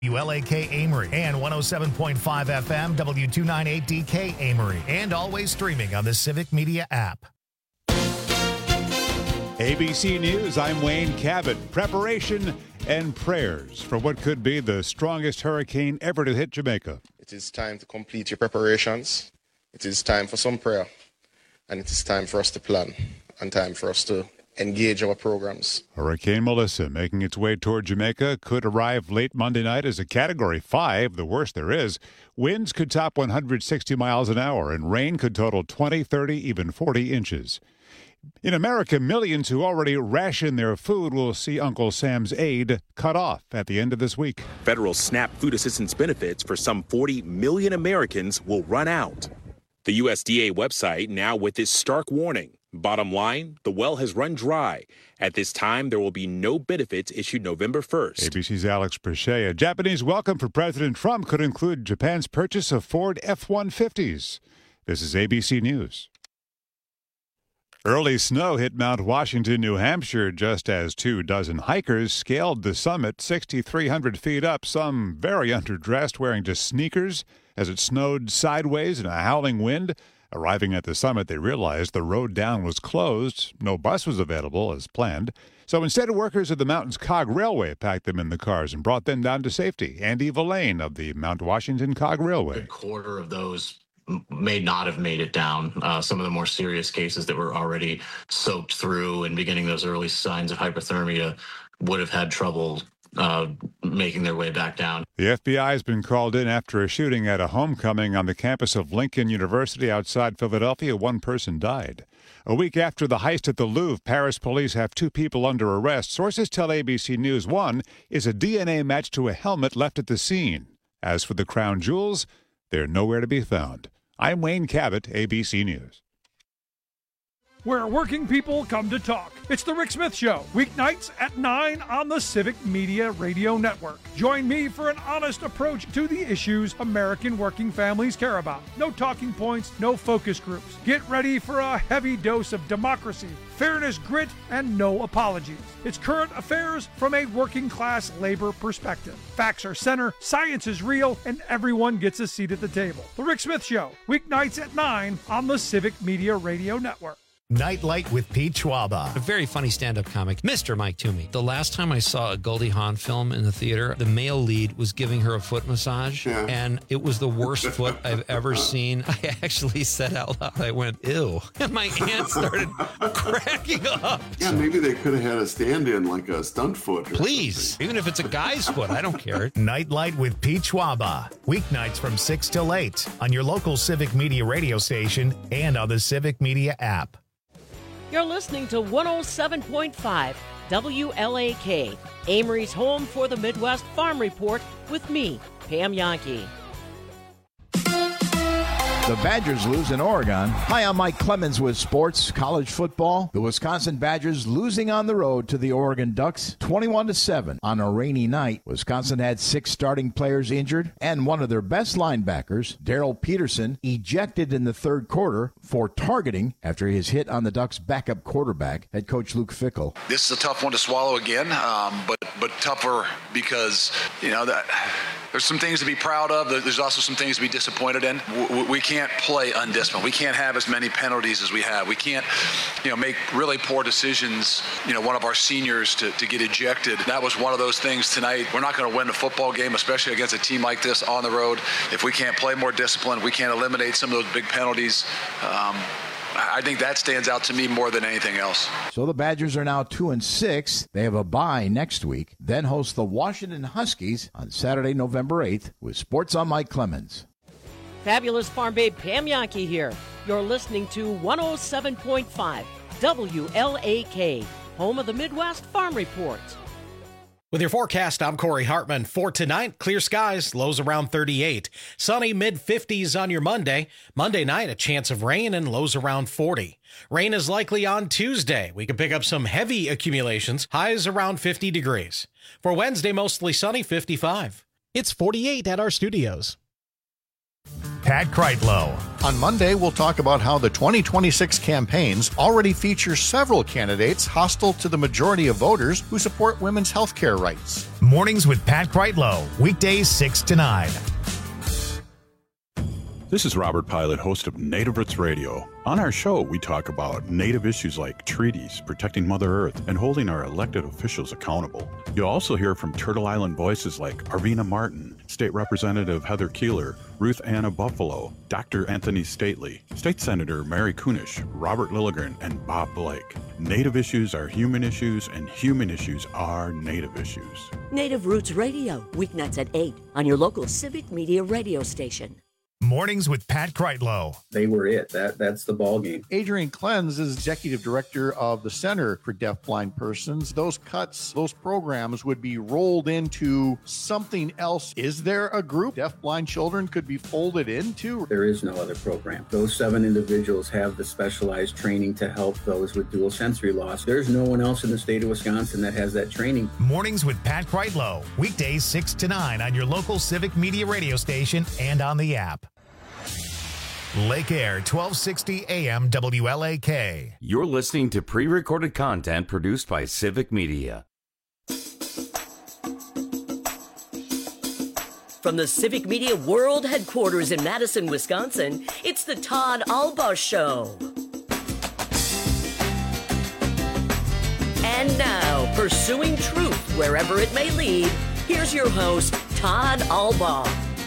WLAK Amory and 107.5 FM W298DK Amory, and always streaming on the Civic Media app. ABC News, I'm Wayne Cabot. Preparation and prayers for what could be the strongest hurricane ever to hit Jamaica. It is time to complete your preparations. It is time for some prayer. And it is time for us to plan and time for us to engage our programs. Hurricane Melissa, making its way toward Jamaica, could arrive late Monday night as a Category 5, the worst there is. Winds could top 160 miles an hour, and rain could total 20, 30, even 40 inches. In America, millions who already ration their food will see Uncle Sam's aid cut off at the end of this week. Federal SNAP food assistance benefits for some 40 million Americans will run out. The USDA website now with this stark warning. Bottom line, the well has run dry. At this time, there will be no benefits issued November 1st. ABC's Alex Perche. A Japanese welcome for President Trump could include Japan's purchase of Ford F-150s. This is ABC News. Early snow hit Mount Washington, New Hampshire, just as 24 hikers scaled the summit 6,300 feet up, some very underdressed, wearing just sneakers as it snowed sideways in a howling wind. Arriving at the summit, they realized the road down was closed. No bus was available as planned. So instead, workers of the mountain's Cog Railway packed them in the cars and brought them down to safety. Andy Villain of the Mount Washington Cog Railway. A quarter of those may not have made it down. Some of the more serious cases that were already soaked through and beginning those early signs of hypothermia would have had trouble making their way back down. The FBI has been called in after a shooting at a homecoming on the campus of Lincoln University outside Philadelphia. One person died. A week after the heist at the Louvre, Paris police have 2 people under arrest. Sources tell ABC News one is a DNA match to a helmet left at the scene. As for the crown jewels, they're nowhere to be found. I'm Wayne Cabot, ABC News. Where working people come to talk. It's the Rick Smith Show, weeknights at 9 on the Civic Media Radio Network. Join me for an honest approach to the issues American working families care about. No talking points, no focus groups. Get ready for a heavy dose of democracy, fairness, grit, and no apologies. It's current affairs from a working class labor perspective. Facts are center, science is real, and everyone gets a seat at the table. The Rick Smith Show, weeknights at 9 on the Civic Media Radio Network. Nightlight with Pete Schwaba. A very funny stand-up comic, Mr. Mike Toomey. The last time I saw a Goldie Hawn film in the theater, the male lead was giving her a foot massage, and it was the worst foot I've ever seen. I actually said out loud, I went, ew. And my aunt started cracking up. Yeah, maybe they could have had a stand-in, like a stunt foot. Please, even if it's a guy's foot, I don't care. Nightlight with Pete Schwaba. Weeknights from 6 till 8 on your local Civic Media radio station and on the Civic Media app. You're listening to 107.5 WLAK, Amory's home for the Midwest Farm Report with me, Pam Yankee. The Badgers lose in Oregon. Hi, I'm Mike Clemens with sports, college football. The Wisconsin Badgers losing on the road to the Oregon Ducks 21-7 on a rainy night. Wisconsin had 6 starting players injured and one of their best linebackers, Darrell Peterson, ejected in the third quarter for targeting after his hit on the Ducks' backup quarterback, head coach Luke Fickell. This is a tough one to swallow again, but tougher because, that there's some things to be proud of. There's also some things to be disappointed in. We can't play undisciplined. We can't have as many penalties as we have. We can't, make really poor decisions. One of our seniors to get ejected. That was one of those things tonight. We're not going to win a football game, especially against a team like this on the road, if we can't play more disciplined. We can't eliminate some of those big penalties. I think that stands out to me more than anything else. So the Badgers are now 2-6. They have a bye next week, then host the Washington Huskies on Saturday, November 8th with Sports on Mike Clemens. Fabulous Farm Babe Pam Yankee here. You're listening to 107.5 WLAK, home of the Midwest Farm Report. With your forecast, I'm Corey Hartman. For tonight, clear skies, lows around 38. Sunny mid-50s on your Monday. Monday night, a chance of rain and lows around 40. Rain is likely on Tuesday. We can pick up some heavy accumulations, highs around 50 degrees. For Wednesday, mostly sunny, 55. It's 48 at our studios. Pat Kreitlow. On Monday, we'll talk about how the 2026 campaigns already feature several candidates hostile to the majority of voters who support women's health care rights. Mornings with Pat Kreitlow, weekdays 6 to 9. This is Robert Pilot, host of Native Roots Radio. On our show, we talk about Native issues like treaties, protecting Mother Earth, and holding our elected officials accountable. You'll also hear from Turtle Island voices like Arvina Martin, State Representative Heather Keeler, Ruth Anna Buffalo, Dr. Anthony Stately, State Senator Mary Kunish, Robert Lilligren, and Bob Blake. Native issues are human issues, and human issues are Native issues. Native Roots Radio, weeknights at 8 on your local Civic Media radio station. Mornings with Pat Kreitlow. They were it. That's the ball game. Adrian Klenz is executive director of the Center for Deafblind Persons. Those cuts, those programs would be rolled into something else. Is there a group deafblind children could be folded into? There is no other program. Those 7 individuals have the specialized training to help those with dual sensory loss. There's no one else in the state of Wisconsin that has that training. Mornings with Pat Kreitlow. Weekdays 6 to 9 on your local Civic Media radio station and on the app. Lake Air, 1260 AM WLAK. You're listening to pre-recorded content produced by Civic Media. From the Civic Media World Headquarters in Madison, Wisconsin, it's the Todd Albaugh Show. And now, pursuing truth wherever it may lead, here's your host, Todd Albaugh.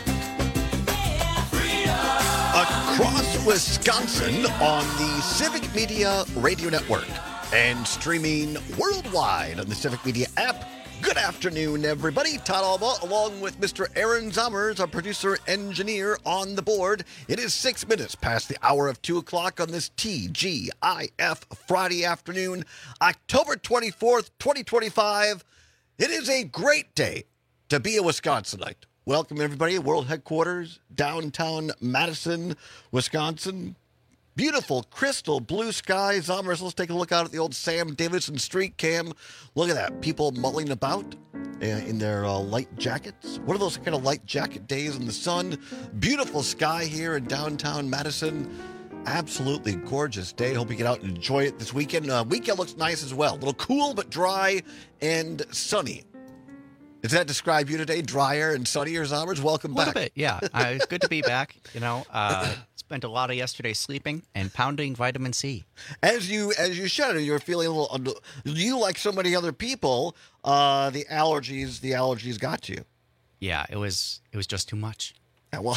Across Wisconsin on the Civic Media Radio Network and streaming worldwide on the Civic Media app. Good afternoon, everybody. Todd Albaugh, along with Mr. Aaron Zommers, our producer engineer on the board. It is 6 minutes past the hour of 2 o'clock on this TGIF Friday afternoon, October 24th, 2025. It is a great day to be a Wisconsinite. Welcome, everybody, World Headquarters, downtown Madison, Wisconsin. Beautiful, crystal blue sky. Zommers, let's take a look out at the old Sam Davidson street cam. Look at that. People mulling about in their light jackets. One of those kind of light jacket days in the sun. Beautiful sky here in downtown Madison. Absolutely gorgeous day. Hope you get out and enjoy it this weekend. Weekend looks nice as well. A little cool but dry and sunny. Does that describe you today? Drier and sunnier, Zommers? Welcome back. A little bit, yeah. It's good to be back. You know, spent a lot of yesterday sleeping and pounding vitamin C. As you should, you're feeling a little. You, like so many other people, the allergies got you. Yeah, it was just too much. Well,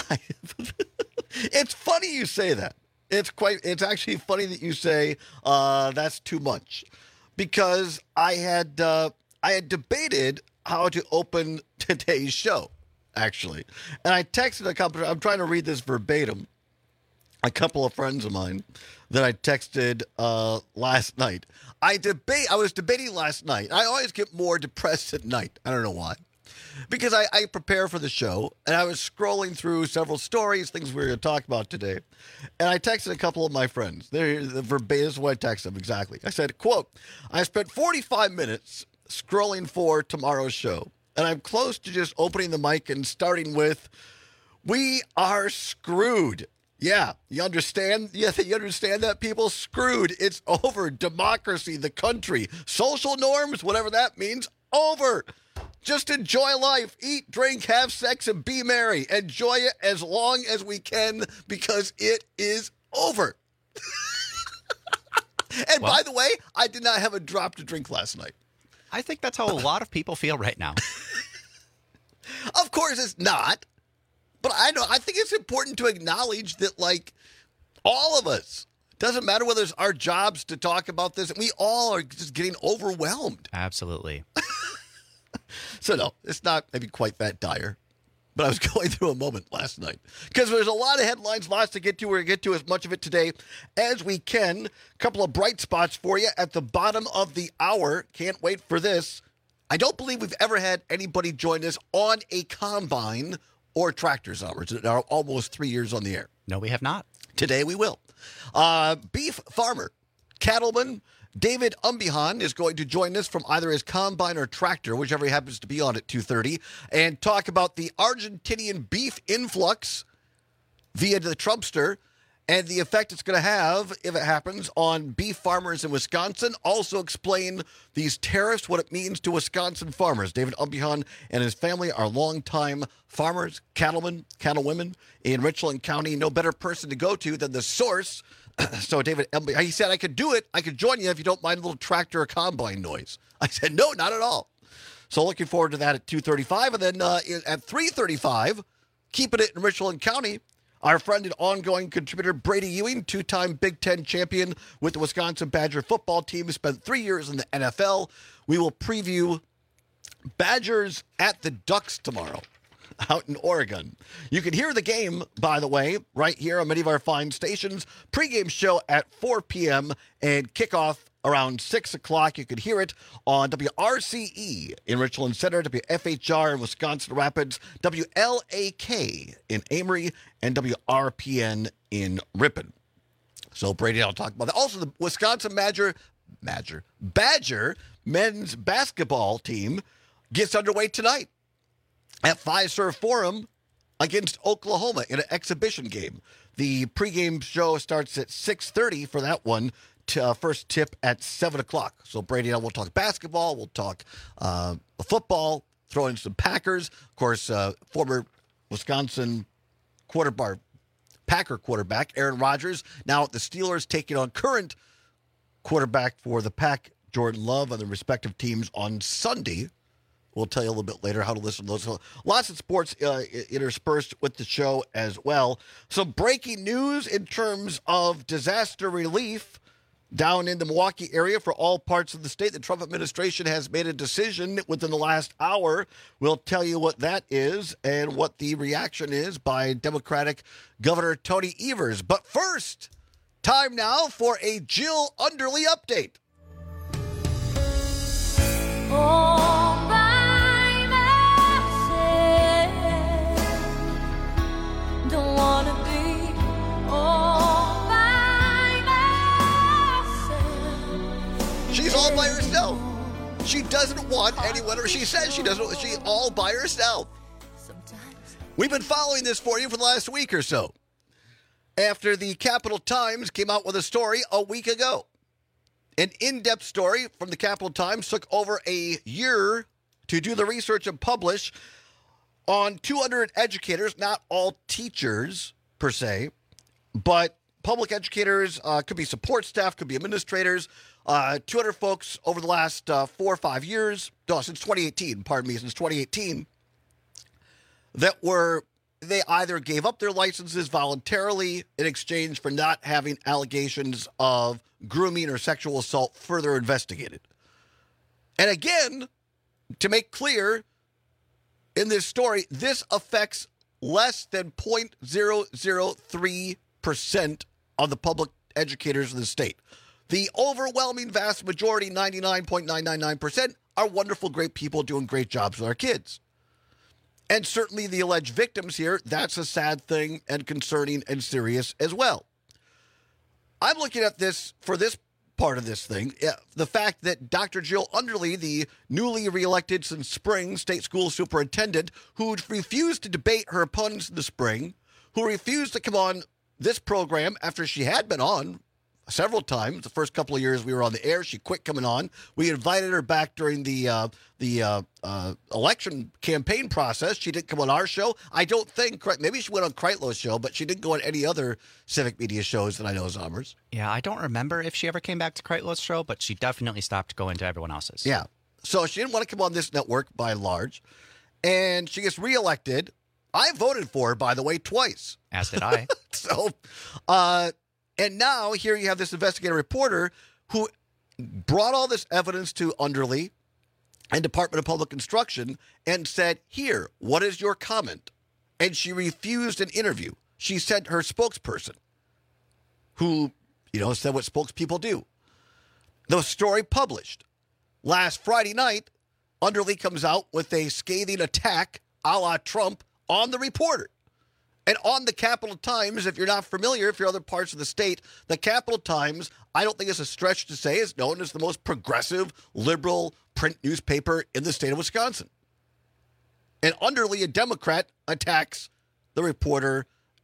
it's funny you say that. It's actually funny that you say that's too much, because I had debated how to open today's show, actually. And I texted a couple, I'm trying to read this verbatim, a couple of friends of mine that I texted last night. I was debating last night. I always get more depressed at night. I don't know why. Because I prepare for the show, and I was scrolling through several stories, things we were going to talk about today. And I texted a couple of my friends. The verbatim is what I texted them exactly. I said, quote, I spent 45 minutes scrolling for tomorrow's show, and I'm close to just opening the mic and starting with, we are screwed. Yeah, you understand? Yeah, you understand that, people? Screwed. It's over. Democracy, the country, social norms, whatever that means, over. Just enjoy life. Eat, drink, have sex, and be merry. Enjoy it as long as we can, because it is over. And by the way, I did not have a drop to drink last night. I think that's how a lot of people feel right now. Of course it's not. But I think it's important to acknowledge that, like, all of us, doesn't matter whether it's our jobs to talk about this, we all are just getting overwhelmed. Absolutely. So no, it's not maybe quite that dire. But I was going through a moment last night, because there's a lot of headlines, lots to get to. We're going to get to as much of it today as we can. A couple of bright spots for you at the bottom of the hour. Can't wait for this. I don't believe we've ever had anybody join us on a combine or tractors hours in our almost 3 years on the air. No, we have not. Today we will. Beef farmer, cattleman, David Umbihan is going to join us from either his combine or tractor, whichever he happens to be on at 2:30, and talk about the Argentinian beef influx, via the Trumpster and the effect it's going to have, if it happens, on beef farmers in Wisconsin. Also explain these tariffs, what it means to Wisconsin farmers. David Umbihan and his family are longtime farmers, cattlemen, cattlewomen in Richland County. No better person to go to than the source. So David Umbihan, he said, I could do it. I could join you if you don't mind a little tractor or combine noise. I said, no, not at all. So looking forward to that at 2:35. And then at 3:35, keeping it in Richland County, our friend and ongoing contributor Brady Ewing, two-time Big Ten champion with the Wisconsin Badger football team, spent 3 years in the NFL. We will preview Badgers at the Ducks tomorrow out in Oregon. You can hear the game, by the way, right here on many of our fine stations. Pre-game show at 4 p.m. and kickoff around 6 o'clock. You can hear it on WRCE in Richland Center, WFHR in Wisconsin Rapids, WLAK in Amory, and WRPN in Ripon. So Brady, I'll talk about that. Also, the Wisconsin Badger men's basketball team gets underway tonight at Fiserv Forum against Oklahoma in an exhibition game. The pregame show starts at 6:30 for that one. First tip at 7 o'clock. So Brady and I will talk basketball. We'll talk football, throw in some Packers. Of course, former Wisconsin Packer quarterback Aaron Rodgers, now at the Steelers, taking on current quarterback for the Pack, Jordan Love, on the respective teams on Sunday. We'll tell you a little bit later how to listen to those. So lots of sports interspersed with the show as well. Some breaking news in terms of disaster relief down in the Milwaukee area for all parts of the state. The Trump administration has made a decision within the last hour. We'll tell you what that is and what the reaction is by Democratic Governor Tony Evers. But first, time now for a Jill Underly update. All by myself, don't wanna be all by myself. She's all by herself. She doesn't want anyone, or she says she doesn't. She's all by herself. We've been following this for you for the last week or so, after the Capital Times came out with a story a week ago. An in-depth story from the Capital Times took over a year to do the research and publish on 200 educators, not all teachers per se, but public educators, could be support staff, could be administrators, 200 folks over the last 4 or 5 years, since 2018, that they either gave up their licenses voluntarily in exchange for not having allegations of grooming or sexual assault further investigated. And again, to make clear in this story, this affects less than 0.003% of the public educators in the state. The overwhelming vast majority, 99.999%, are wonderful, great people doing great jobs with our kids. And certainly the alleged victims here, that's a sad thing and concerning and serious as well. I'm looking at this for this part of this thing, the fact that Dr. Jill Underly, the newly reelected since spring state school superintendent, who refused to debate her opponents in the spring, who refused to come on this program after she had been on several times. The first couple of years we were on the air, she quit coming on. We invited her back during the election campaign process. She didn't come on our show. I don't think, maybe she went on Kreitlow's show, but she didn't go on any other civic media shows that I know is Zommers. Yeah, I don't remember if she ever came back to Kreitlow's show, but she definitely stopped going to everyone else's. Yeah. So she didn't want to come on this network by and large. And she gets reelected. I voted for her, by the way, twice. As did I. And now here you have this investigative reporter who brought all this evidence to Underly and Department of Public Instruction and said, here, what is your comment? And she refused an interview. She sent her spokesperson who, said what spokespeople do. The story published. Last Friday night, Underly comes out with a scathing attack a la Trump on the reporter. And on the Capital Times, if you're not familiar, if you're other parts of the state, the Capital Times, I don't think it's a stretch to say, is known as the most progressive, liberal print newspaper in the state of Wisconsin. And Underly, a Democrat, attacks the reporter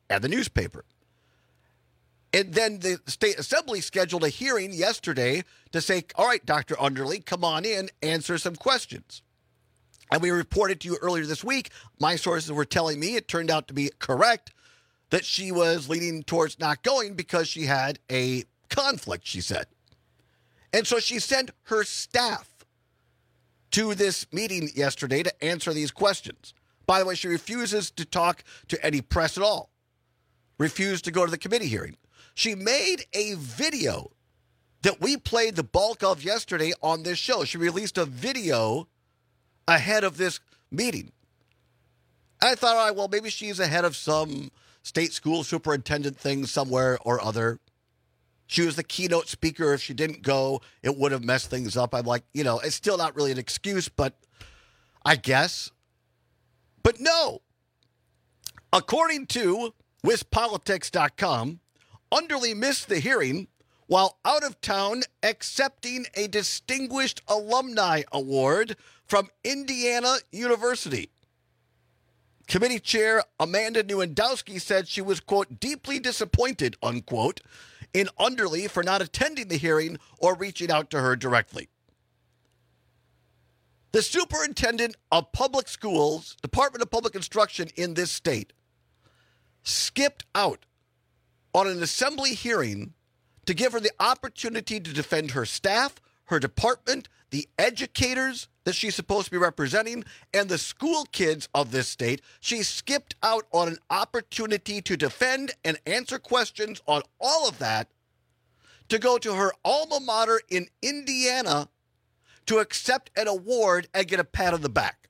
and the newspaper. And then the State Assembly scheduled a hearing yesterday to say, all right, Dr. Underly, come on in, answer some questions. And we reported to you earlier this week, my sources were telling me it turned out to be correct, that she was leaning towards not going because she had a conflict, she said. And so she sent her staff to this meeting yesterday to answer these questions. By the way, she refuses to talk to any press at all, refused to go to the committee hearing. She made a video that we played the bulk of yesterday on this show. She released a video ahead of this meeting. And I thought, all right, well, maybe she's ahead of some state school superintendent thing somewhere or other. She was the keynote speaker. If she didn't go, it would have messed things up. I'm like, it's still not really an excuse, but I guess. But no. According to WisPolitics.com, Underly missed the hearing while out of town accepting a Distinguished Alumni Award from Indiana University. Committee Chair Amanda Newandowski said she was, quote, deeply disappointed, unquote, in Underly for not attending the hearing or reaching out to her directly. The superintendent of public schools, Department of Public Instruction in this state, skipped out on an assembly hearing to give her the opportunity to defend her staff, her department, the educators that she's supposed to be representing, and the school kids of this state. She skipped out on an opportunity to defend and answer questions on all of that to go to her alma mater in Indiana to accept an award and get a pat on the back.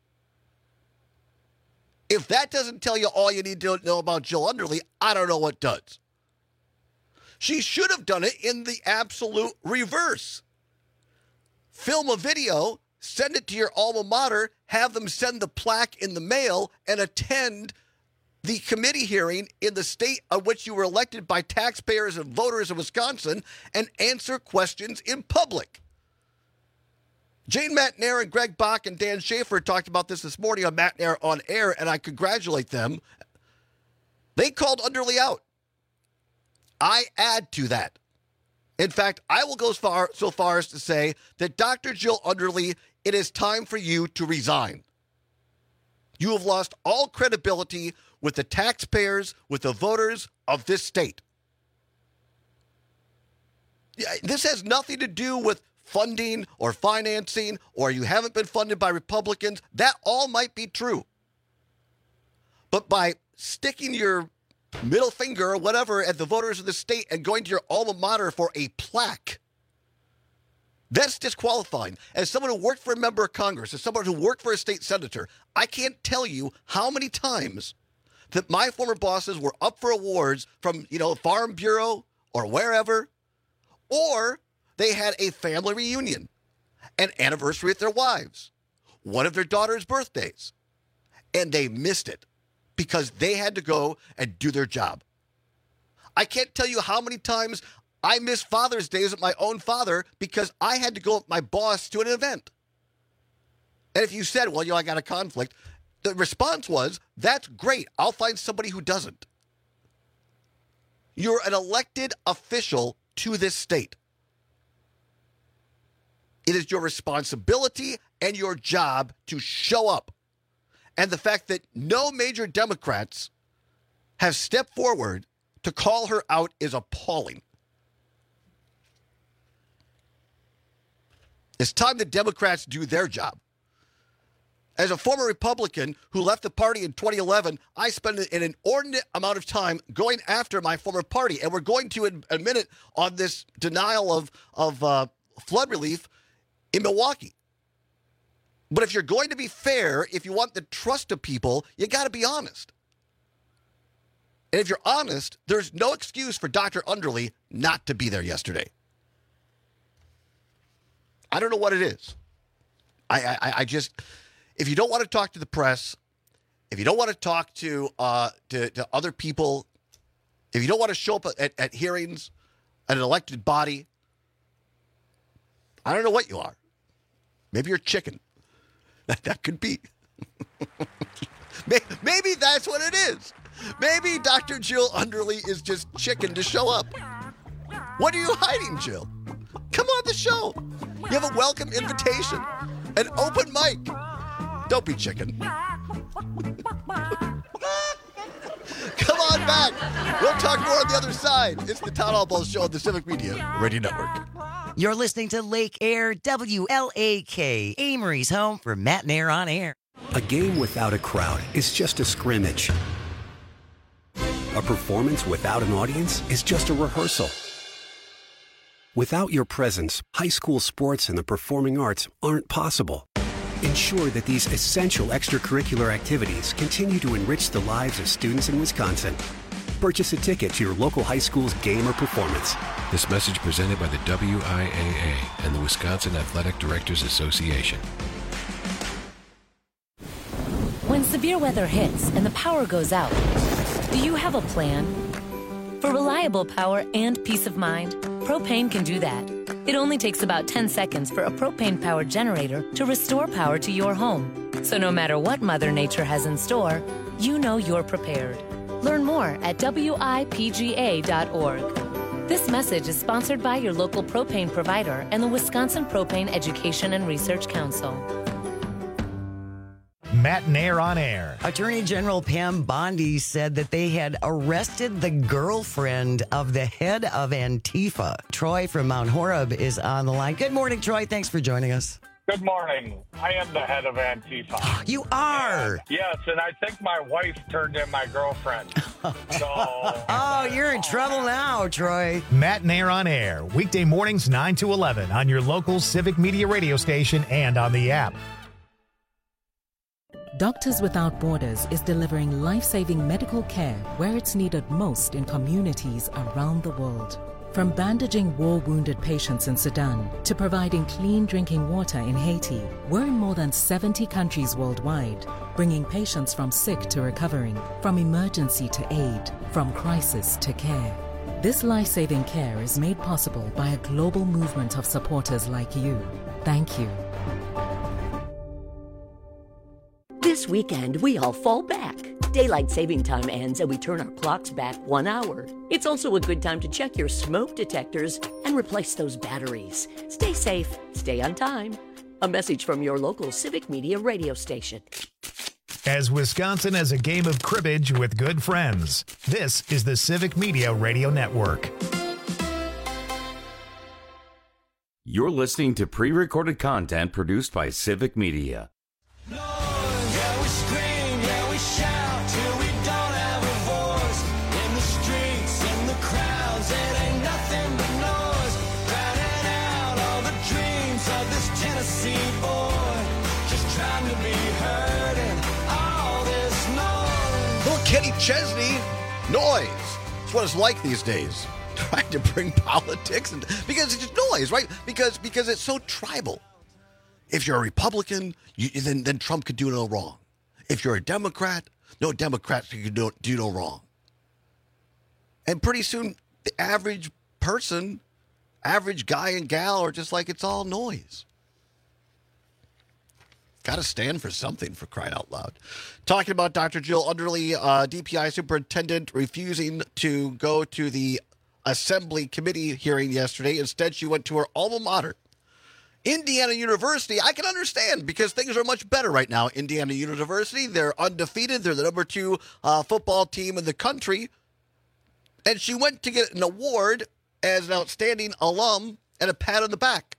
If that doesn't tell you all you need to know about Jill Underly, I don't know what does. She should have done it in the absolute reverse. Film a video, send it to your alma mater, have them send the plaque in the mail, and attend the committee hearing in the state of which you were elected by taxpayers and voters of Wisconsin, and answer questions in public. Jane McNair and Greg Bach and Dan Schaefer talked about this morning on McNair on Air, and I congratulate them. They called Underly out. I add to that. In fact, I will go so far as to say that Dr. Jill Underly, it is time for you to resign. You have lost all credibility with the taxpayers, with the voters of this state. This has nothing to do with funding or financing, or you haven't been funded by Republicans. That all might be true. But by sticking your middle finger or whatever at the voters of the state and going to your alma mater for a plaque, that's disqualifying. As someone who worked for a member of Congress, as someone who worked for a state senator, I can't tell you how many times that my former bosses were up for awards from, Farm Bureau or wherever, or they had a family reunion, an anniversary with their wives, one of their daughter's birthdays, and they missed it because they had to go and do their job. I can't tell you how many times I missed Father's Days with my own father because I had to go with my boss to an event. And if you said, well, I got a conflict, the response was, that's great. I'll find somebody who doesn't. You're an elected official to this state. It is your responsibility and your job to show up. And the fact that no major Democrats have stepped forward to call her out is appalling. It's time the Democrats do their job. As a former Republican who left the party in 2011, I spent an inordinate amount of time going after my former party. And we're going to, in a minute, on this denial of flood relief in Milwaukee. But if you're going to be fair, if you want the trust of people, you got to be honest. And if you're honest, there's no excuse for Dr. Underly not to be there yesterday. I don't know what it is. I just, if you don't want to talk to the press, if you don't want to talk to other people, if you don't want to show up at hearings, at an elected body, I don't know what you are. Maybe you're chicken. That could be. Maybe that's what it is. Maybe Dr. Jill Underly is just chicken to show up. What are you hiding, Jill? Come on the show. You have a welcome invitation. An open mic. Don't be chicken. Come on back. We'll talk more on the other side. It's the Town Hall Ball Show on the Civic Media Radio Network. You're listening to Lake Air WLAK, Amory's home for Matt and Air on Air. A game without a crowd is just a scrimmage. A performance without an audience is just a rehearsal. Without your presence, high school sports and the performing arts aren't possible. Ensure that these essential extracurricular activities continue to enrich the lives of students in Wisconsin. Purchase a ticket to your local high school's game or performance. This message presented by the WIAA and the Wisconsin Athletic Directors Association. When severe weather hits and the power goes out, do you have a plan? For reliable power and peace of mind, Propane can do that. It only takes about 10 seconds for a propane-powered generator to restore power to your home. So no matter what Mother Nature has in store, you know you're prepared. Learn more at WIPGA.org. This message is sponsored by your local propane provider and the Wisconsin Propane Education and Research Council. Matt and Air on Air. Attorney General Pam Bondi said that they had arrested the girlfriend of the head of Antifa. Troy from Mount Horeb is on the line. Good morning, Troy. Thanks for joining us. Good morning. I am the head of Antifa. You are? Yes, and I think my wife turned in my girlfriend. So. Oh, you're in trouble now, Troy. Matt and Air on Air. Weekday mornings 9 to 11 on your local Civic Media radio station and on the app. Doctors Without Borders is delivering life-saving medical care where it's needed most in communities around the world. From bandaging war-wounded patients in Sudan to providing clean drinking water in Haiti, we're in more than 70 countries worldwide, bringing patients from sick to recovering, from emergency to aid, from crisis to care. This life-saving care is made possible by a global movement of supporters like you. Thank you. This weekend, we all fall back. Daylight saving time ends and we turn our clocks back 1 hour. It's also a good time to check your smoke detectors and replace those batteries. Stay safe, stay on time. A message from your local Civic Media radio station. As Wisconsin has a game of cribbage with good friends, this is the Civic Media Radio Network. You're listening to pre-recorded content produced by Civic Media. Kenny Chesney, noise. It's what it's like these days. Trying to bring politics into, because it's just noise, right? Because it's so tribal. If you're a Republican, then Trump could do no wrong. If you're a Democrat, no Democrat could do no wrong. And pretty soon, the average person, average guy and gal are just like, it's all noise. Got to stand for something, for crying out loud. Talking about Dr. Jill Underly, DPI superintendent, refusing to go to the assembly committee hearing yesterday. Instead, she went to her alma mater, Indiana University. I can understand because things are much better right now. Indiana University, they're undefeated. They're the number 2 football team in the country. And she went to get an award as an outstanding alum and a pat on the back.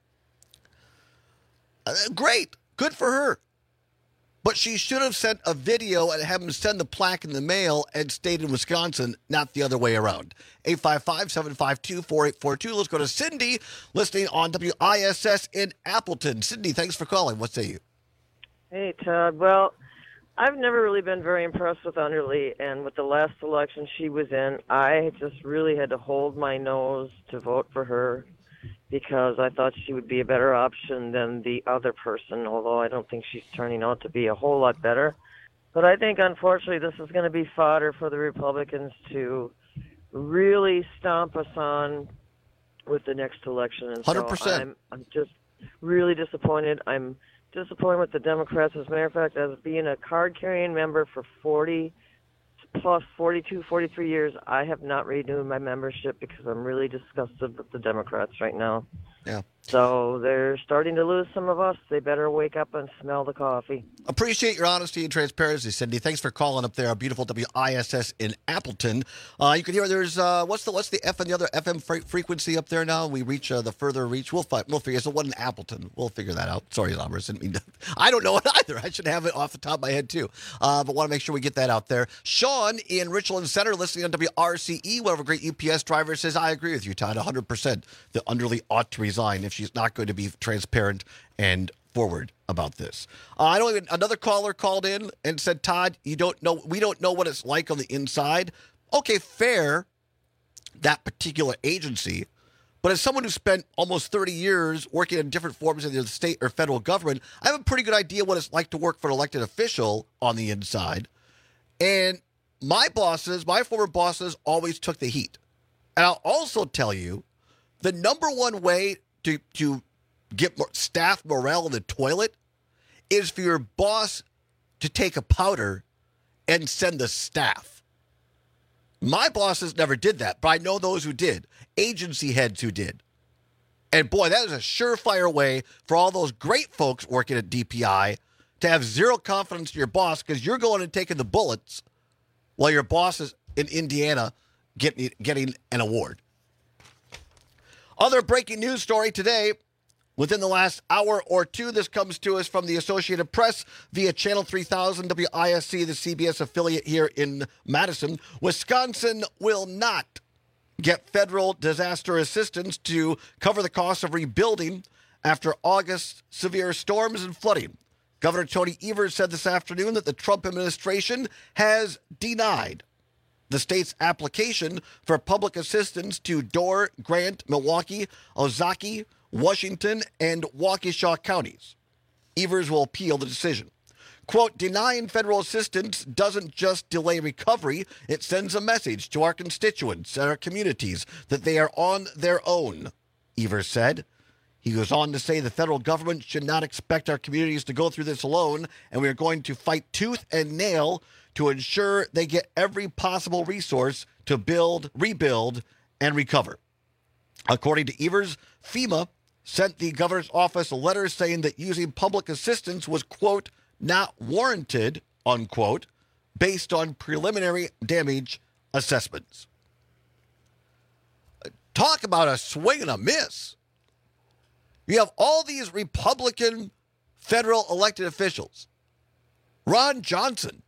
Great. Good for her. But she should have sent a video and have him send the plaque in the mail and stayed in Wisconsin, not the other way around. 855-752-4842. Let's go to Cindy, listening on WISS in Appleton. Cindy, thanks for calling. What say you? Hey, Todd. Well, I've never really been very impressed with Underly, and with the last election she was in, I just really had to hold my nose to vote for her, because I thought she would be a better option than the other person, although I don't think she's turning out to be a whole lot better. But I think, unfortunately, this is going to be fodder for the Republicans to really stomp us on with the next election. And 100%. So I'm just really disappointed. I'm disappointed with the Democrats. As a matter of fact, as being a card-carrying member for 40 plus 42, 43 years, I have not renewed my membership because I'm really disgusted with the Democrats right now. Yeah. So they're starting to lose some of us. They better wake up and smell the coffee. Appreciate your honesty and transparency, Cindy. Thanks for calling up there, our beautiful WISS in Appleton. You can hear there's what's the F and the other FM frequency up there now? We reach the further reach. We'll figure. It's the one in Appleton. We'll figure that out. Sorry, Zombers. I don't know it either. I should have it off the top of my head too. But want to make sure we get that out there. Sean in Richland Center, listening on WRCE. One of a great UPS driver says, "I agree with you, Todd. 100%. The Underly ought to resign if she's not going to be transparent and forward about this." Another caller called in and said, "Todd, we don't know what it's like on the inside." Okay, fair, that particular agency. But as someone who spent almost 30 years working in different forms of the state or federal government, I have a pretty good idea what it's like to work for an elected official on the inside. And my former bosses always took the heat. And I'll also tell you, the number one way to get staff morale in the toilet is for your boss to take a powder and send the staff. My bosses never did that, but I know those who did. Agency heads who did. And boy, that is a surefire way for all those great folks working at DPI to have zero confidence in your boss because you're going and taking the bullets while your boss is in Indiana getting an award. Other breaking news story today. Within the last hour or two, this comes to us from the Associated Press via Channel 3000 WISC, the CBS affiliate here in Madison. Wisconsin will not get federal disaster assistance to cover the cost of rebuilding after August's severe storms and flooding. Governor Tony Evers said this afternoon that the Trump administration has denied the state's application for public assistance to Door, Grant, Milwaukee, Ozaukee, Washington, and Waukesha counties. Evers will appeal the decision. Quote, denying federal assistance doesn't just delay recovery, it sends a message to our constituents and our communities that they are on their own, Evers said. He goes on to say the federal government should not expect our communities to go through this alone, and we are going to fight tooth and nail to ensure they get every possible resource to build, rebuild, and recover. According to Evers, FEMA sent the governor's office a letter saying that using public assistance was, quote, not warranted, unquote, based on preliminary damage assessments. Talk about a swing and a miss. You have all these Republican federal elected officials. Ron Johnson,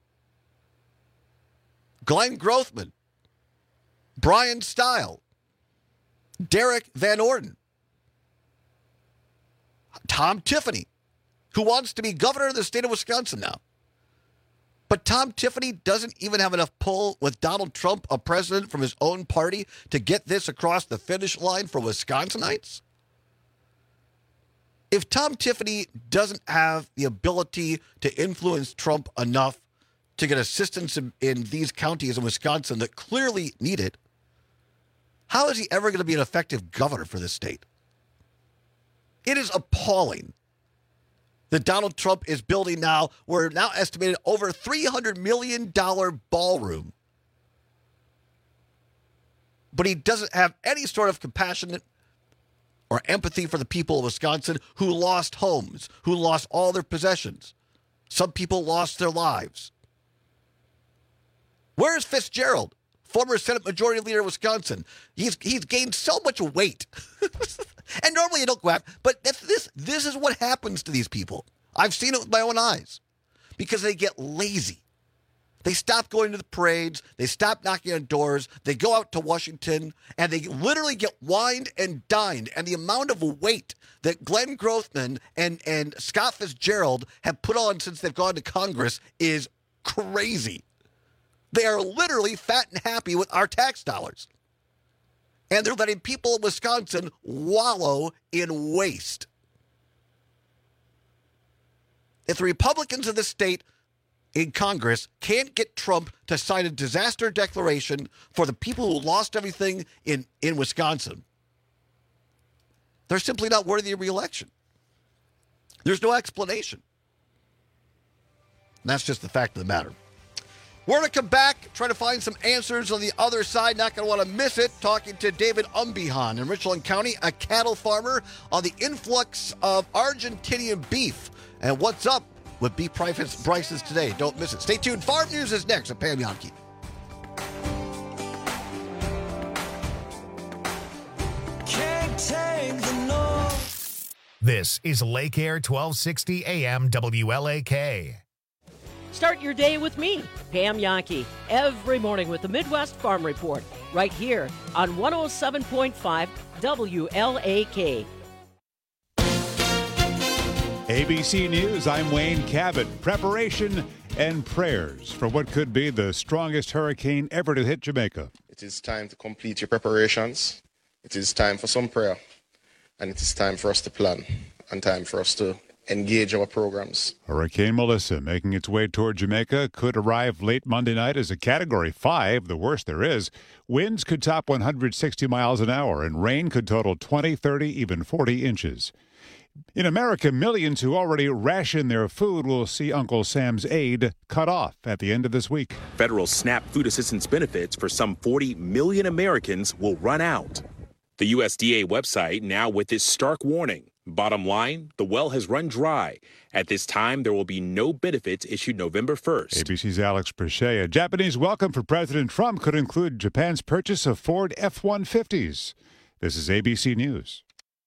Glenn Grothman, Brian Stile, Derek Van Orden, Tom Tiffany, who wants to be governor of the state of Wisconsin now. But Tom Tiffany doesn't even have enough pull with Donald Trump, a president from his own party, to get this across the finish line for Wisconsinites. If Tom Tiffany doesn't have the ability to influence Trump enough to get assistance in these counties in Wisconsin that clearly need it, how is he ever going to be an effective governor for this state? It is appalling that Donald Trump is building now, we're now estimated over $300 million ballroom. But he doesn't have any sort of compassion or empathy for the people of Wisconsin who lost homes, who lost all their possessions. Some people lost their lives. Where's Fitzgerald, former Senate Majority Leader of Wisconsin? He's gained so much weight. And normally you don't go out, but this is what happens to these people. I've seen it with my own eyes because they get lazy. They stop going to the parades. They stop knocking on doors. They go out to Washington, and they literally get wined and dined. And the amount of weight that Glenn Grothman and Scott Fitzgerald have put on since they've gone to Congress is crazy. They are literally fat and happy with our tax dollars. And they're letting people in Wisconsin wallow in waste. If the Republicans of the state in Congress can't get Trump to sign a disaster declaration for the people who lost everything in Wisconsin, they're simply not worthy of re-election. There's no explanation. And that's just the fact of the matter. We're going to come back, try to find some answers on the other side. Not going to want to miss it. Talking to David Umbihan in Richland County, a cattle farmer, on the influx of Argentinian beef. And what's up with beef prices today? Don't miss it. Stay tuned. Farm News is next with Pam Jahnke. This is Lake Air 1260 AM WLAK. Start your day with me, Pam Jahnke, every morning with the Midwest Farm Report, right here on 107.5 WLAK. ABC News, I'm Wayne Cabot. Preparation and prayers for what could be the strongest hurricane ever to hit Jamaica. It is time to complete your preparations. It is time for some prayer. And it is time for us to plan and time for us to engage our programs. Hurricane Melissa, making its way toward Jamaica, could arrive late Monday night as a Category 5, the worst there is. Winds could top 160 miles an hour, and rain could total 20, 30, even 40 inches. In America, millions who already ration their food will see Uncle Sam's aid cut off at the end of this week. Federal SNAP food assistance benefits for some 40 million Americans will run out. The USDA website now with this stark warning. Bottom line, the well has run dry. At this time, there will be no benefits issued November 1st. ABC's Alex Perche. A Japanese welcome for President Trump could include Japan's purchase of Ford F-150s. This is ABC News.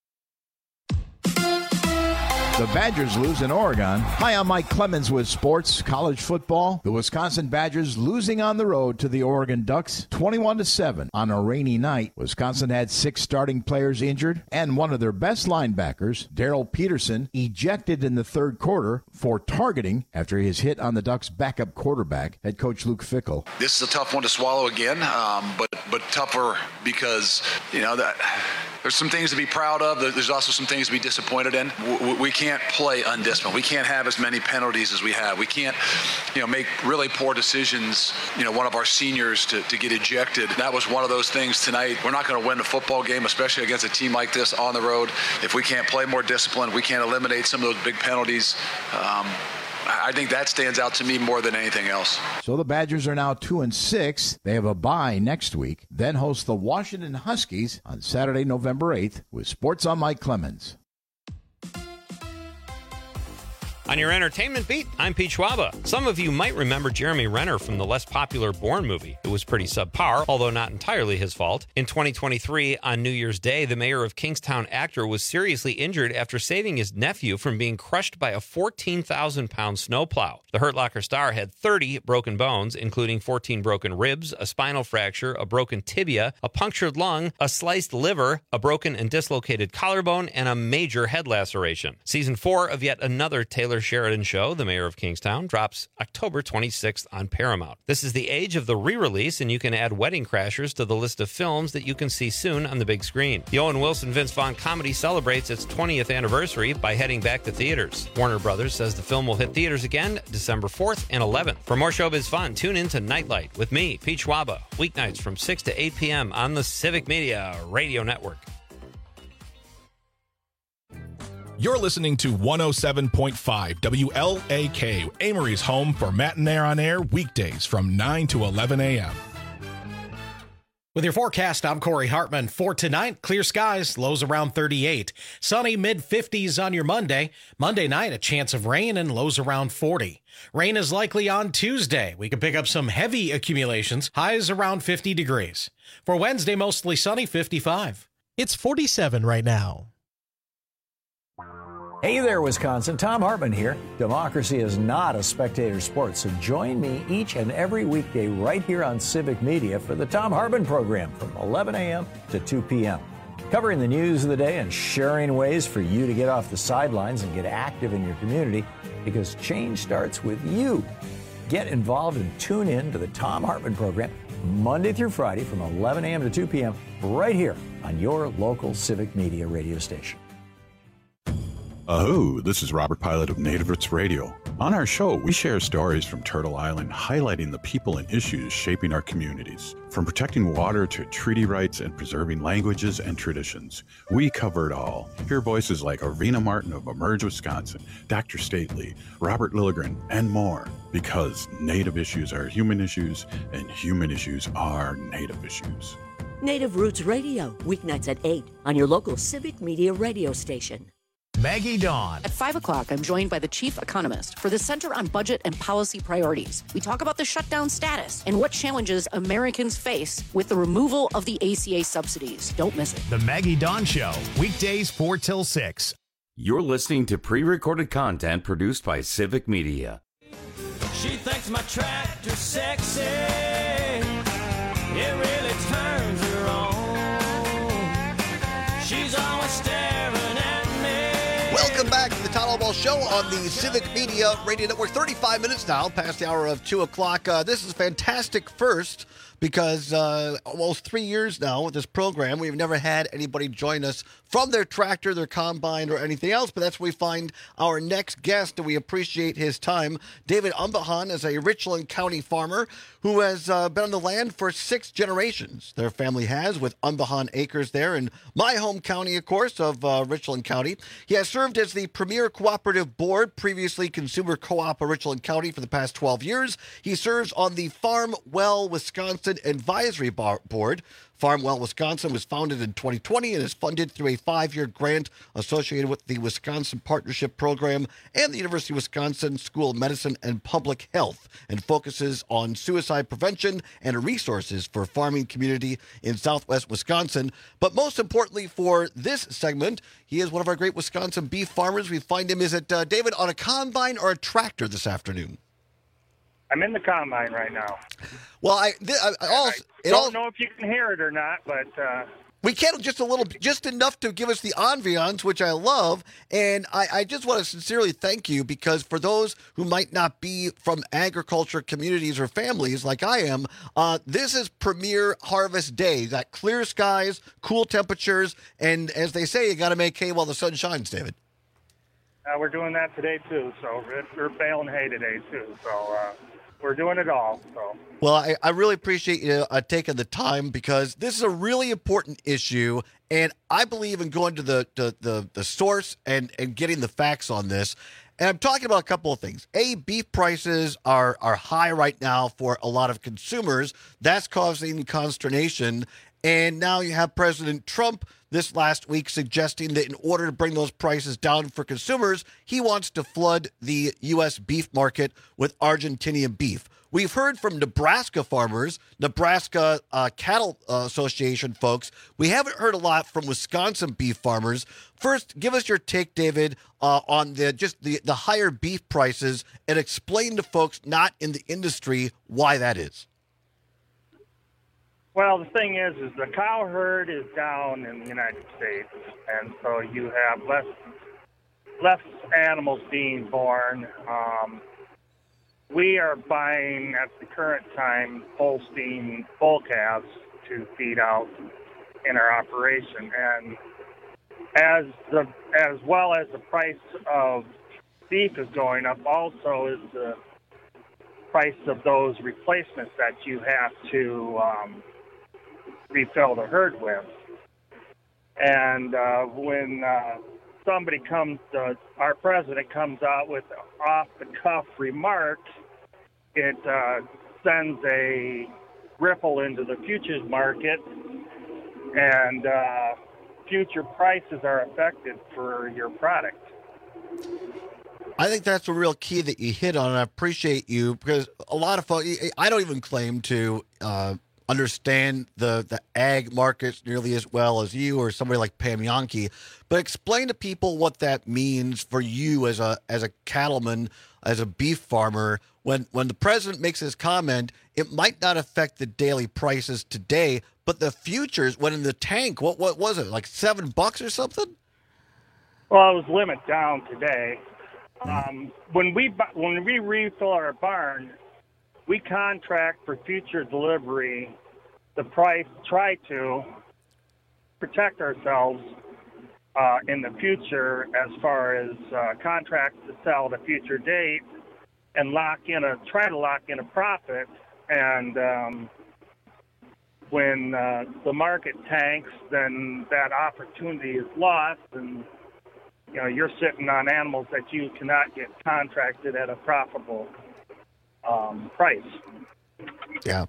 The Badgers lose in Oregon. Hi, I'm Mike Clemens with sports, college football. The Wisconsin Badgers losing on the road to the Oregon Ducks 21-7 on a rainy night. Wisconsin had 6 starting players injured and one of their best linebackers, Darrell Peterson, ejected in the third quarter for targeting after his hit on the Ducks' backup quarterback, head coach Luke Fickell. This is a tough one to swallow again, but tougher because, that there's some things to be proud of. There's also some things to be disappointed in. We can't play undisciplined. We can't have as many penalties as we have. We can't, make really poor decisions. One of our seniors to get ejected. That was one of those things tonight. We're not going to win a football game, especially against a team like this on the road, if we can't play more disciplined. We can't eliminate some of those big penalties. I think that stands out to me more than anything else. So the Badgers are now 2-6. They have a bye next week, then host the Washington Huskies on Saturday, November 8th with Sports on Mike Clemens. On your entertainment beat, I'm Pete Schwaba. Some of you might remember Jeremy Renner from the less popular Bourne movie. It was pretty subpar, although not entirely his fault. In 2023, on New Year's Day, the mayor of Kingstown actor was seriously injured after saving his nephew from being crushed by a 14,000-pound snowplow. The Hurt Locker star had 30 broken bones, including 14 broken ribs, a spinal fracture, a broken tibia, a punctured lung, a sliced liver, a broken and dislocated collarbone, and a major head laceration. Season 4 of yet another Taylor Sheridan show, The Mayor of Kingstown, drops October 26th on Paramount. This is the age of the re-release, and you can add Wedding Crashers to the list of films that you can see soon on the big screen. The Owen Wilson Vince Vaughn comedy celebrates its 20th anniversary by heading back to theaters. Warner Brothers says the film will hit theaters again December 4th and 11th. For more showbiz fun, tune in to Nightlight with me, Pete Schwaba, weeknights from 6 to 8 p.m. on the Civic Media Radio Network. You're listening to 107.5 WLAK, Amory's home for Matinee on Air, weekdays from 9 to 11 a.m. With your forecast, I'm Corey Hartman. For tonight, clear skies, lows around 38. Sunny mid-50s on your Monday. Monday night, a chance of rain and lows around 40. Rain is likely on Tuesday. We can pick up some heavy accumulations, highs around 50 degrees. For Wednesday, mostly sunny, 55. It's 47 right now. Hey there, Wisconsin. Tom Hartman here. Democracy is not a spectator sport, so join me each and every weekday right here on Civic Media for the Tom Hartman program from 11 a.m. to 2 p.m. Covering the news of the day and sharing ways for you to get off the sidelines and get active in your community, because change starts with you. Get involved and tune in to the Tom Hartman program Monday through Friday from 11 a.m. to 2 p.m. right here on your local Civic Media radio station. This is Robert Pilot of Native Roots Radio. On our show, we share stories from Turtle Island highlighting the people and issues shaping our communities. From protecting water to treaty rights and preserving languages and traditions, we cover it all. Hear voices like Arvina Martin of Emerge Wisconsin, Dr. Stately, Robert Lilligren, and more. Because Native issues are human issues, and human issues are Native issues. Native Roots Radio, weeknights at 8 on your local Civic Media radio station. Maggie Dawn. At 5 o'clock, I'm joined by the chief economist for the Center on Budget and Policy Priorities. We talk about the shutdown status and what challenges Americans face with the removal of the ACA subsidies. Don't miss it. The Maggie Dawn Show, weekdays 4 till 6. You're listening to pre-recorded content produced by Civic Media. She thinks my tractor's sexy. It really turns her on. She's always staring at me. Welcome back to the Todd Albaugh Show on the Civic Media Radio Network. 35 minutes now past the hour of 2 o'clock. This is fantastic first because almost 3 years now with this program, we've never had anybody join us from their tractor, their combine, or anything else. But that's where we find our next guest, and we appreciate his time. David Umbahan is a Richland County farmer who has been on the land for 6 generations. Their family has, with Umbahan Acres there in my home county, of course, of Richland County. He has served as the Premier Cooperative Board, previously Consumer Co-op of Richland County, for the past 12 years. He serves on the Farm Well Wisconsin Advisory Board. Farm Well Wisconsin was founded in 2020 and is funded through a 5-year grant associated with the Wisconsin Partnership Program and the University of Wisconsin School of Medicine and Public Health, and focuses on suicide prevention and resources for farming community in southwest Wisconsin. But most importantly for this segment, he is one of our great Wisconsin beef farmers. We find him, is it David, on a combine or a tractor this afternoon? I'm in the combine right now. Well, I don't know if you can hear it or not, but we can just enough to give us the ambiance, which I love. And I just want to sincerely thank you, because for those who might not be from agriculture communities or families like I am, this is Premier Harvest Day. You got clear skies, cool temperatures, and as they say, you got to make hay while the sun shines, David. we're doing that today too. So we're baling hay today too. So we're doing it all. So. Well, I really appreciate you taking the time, because this is a really important issue, and I believe in going to the source and getting the facts on this. And I'm talking about a couple of things. Beef prices are high right now for a lot of consumers. That's causing consternation. And now you have President Trump this last week suggesting that in order to bring those prices down for consumers, he wants to flood the U.S. beef market with Argentinian beef. We've heard from Nebraska farmers, Nebraska Cattle Association folks. We haven't heard a lot from Wisconsin beef farmers. First, give us your take, David, on the higher beef prices, and explain to folks not in the industry why that is. Well, the thing is the cow herd is down in the United States, and so you have less animals being born. We are buying at the current time Holstein bull calves to feed out in our operation, and as well as the price of beef is going up, also is the price of those replacements that you have to refill the herd with. And when somebody our president comes out with off-the-cuff remark, it sends a ripple into the futures market, and future prices are affected for your product. I think that's a real key that you hit on, and I appreciate you, because a lot of folks, I don't even claim to understand the ag markets nearly as well as you or somebody like Pam Jahnke, but explain to people what that means for you as a cattleman, as a beef farmer. When the president makes his comment, it might not affect the daily prices today, but the futures went in the tank. What was it, like $7 or something? Well, it was limit down today. When we refill our barn, we contract for future delivery the price, try to protect ourselves in the future as far as contracts to sell at a future date and try to lock in a profit. And when the market tanks, then that opportunity is lost, and you're sitting on animals that you cannot get contracted at a profitable price. Yeah.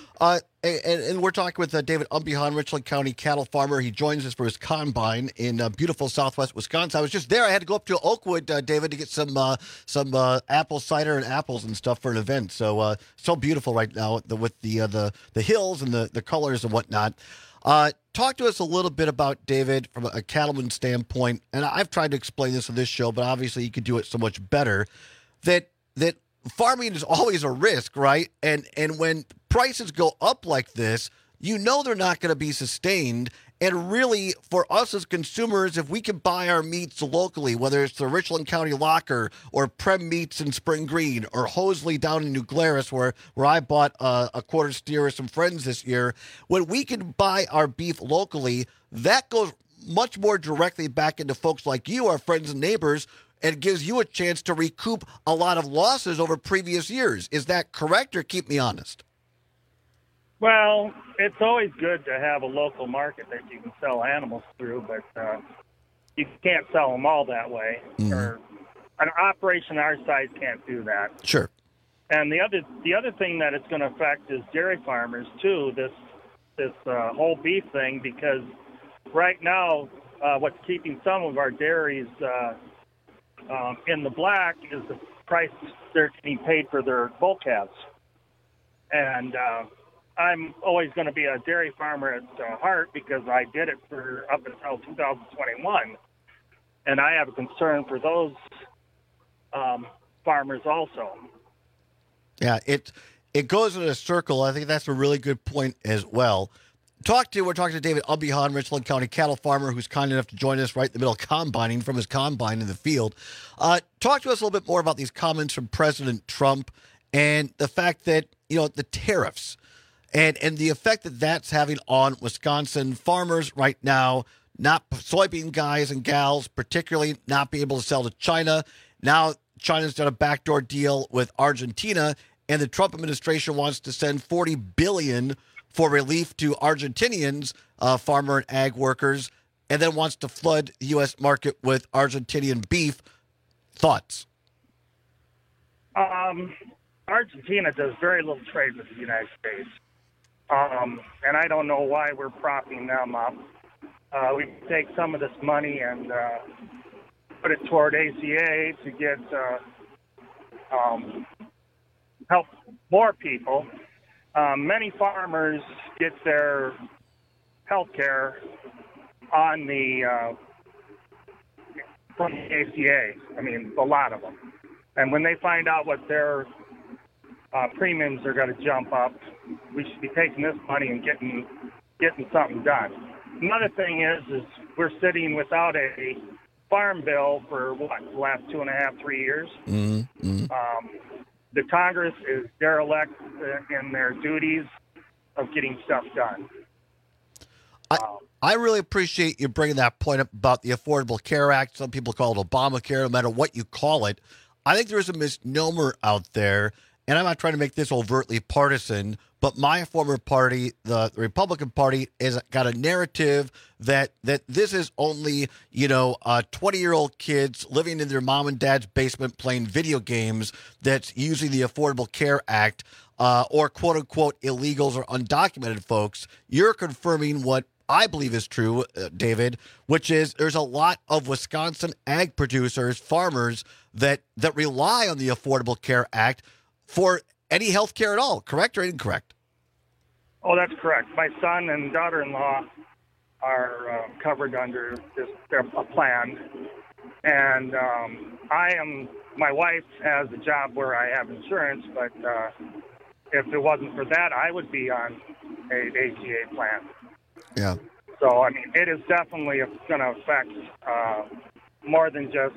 And we're talking with David Umbehan, Richland County cattle farmer. He joins us for his combine in beautiful southwest Wisconsin. I was just there. I had to go up to Oakwood, David, to get some apple cider and apples and stuff for an event. So beautiful right now with the hills and the colors and whatnot. Talk to us a little bit about, David, from a cattleman standpoint, and I've tried to explain this on this show, but obviously you could do it so much better, that farming is always a risk, right? And when prices go up like this, they're not going to be sustained. And really, for us as consumers, if we can buy our meats locally, whether it's the Richland County Locker or Prem Meats in Spring Green or Hosley down in New Glarus, where I bought a quarter steer with some friends this year, when we can buy our beef locally, that goes much more directly back into folks like you, our friends and neighbors, and gives you a chance to recoup a lot of losses over previous years. Is that correct, or keep me honest? Well, it's always good to have a local market that you can sell animals through, but you can't sell them all that way. Mm-hmm. Or an operation our size can't do that. Sure. And the other thing that it's going to affect is dairy farmers too. This whole beef thing, because right now what's keeping some of our dairies in the black is the price they're getting paid for their bull calves. And I'm always going to be a dairy farmer at heart because I did it for up until 2021. And I have a concern for those farmers also. Yeah, it goes in a circle. I think that's a really good point as well. We're talking to David Umbehan, Richland County cattle farmer, who's kind enough to join us right in the middle of combining from his combine in the field. Talk to us a little bit more about these comments from President Trump and the fact that, the tariffs and the effect that that's having on Wisconsin farmers right now, not soybean guys and gals, particularly not being able to sell to China. Now China's done a backdoor deal with Argentina, and the Trump administration wants to send $40 billion for relief to Argentinians, farmer and ag workers, and then wants to flood the U.S. market with Argentinian beef. Thoughts? Argentina does very little trade with the United States. And I don't know why we're propping them up. We take some of this money and put it toward ACA to get help more people. Many farmers get their health care on from the ACA. I mean, a lot of them. And when they find out what their premiums are going to jump up, we should be taking this money and getting something done. Another thing is we're sitting without a farm bill for the last 2.5, 3 years. Mm-hmm. The Congress is derelict in their duties of getting stuff done. I really appreciate you bringing that point up about the Affordable Care Act. Some people call it Obamacare, no matter what you call it. I think there's a misnomer out there, and I'm not trying to make this overtly partisan, but my former party, the Republican Party, has got a narrative that this is only, 20-year-old kids living in their mom and dad's basement playing video games that's using the Affordable Care Act, or quote-unquote illegals or undocumented folks. You're confirming what I believe is true, David, which is there's a lot of Wisconsin ag producers, farmers, that rely on the Affordable Care Act for any health care at all, correct or incorrect? Oh, that's correct. My son and daughter-in-law are covered under a plan, and my wife has a job where I have insurance, but if it wasn't for that, I would be on an ACA plan. Yeah. So, I mean, it is definitely going to affect more than just,